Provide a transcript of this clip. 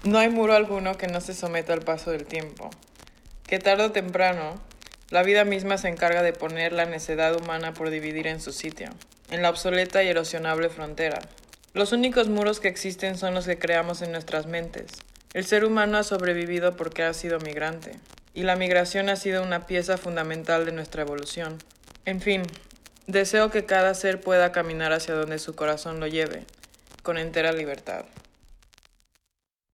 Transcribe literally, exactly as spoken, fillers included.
No hay muro alguno que no se someta al paso del tiempo, que tarde o temprano la vida misma se encarga de poner la necedad humana por dividir en su sitio, en la obsoleta y erosionable frontera. Los únicos muros que existen son los que creamos en nuestras mentes. El ser humano ha sobrevivido porque ha sido migrante, y la migración ha sido una pieza fundamental de nuestra evolución. En fin, deseo que cada ser pueda caminar hacia donde su corazón lo lleve, con entera libertad.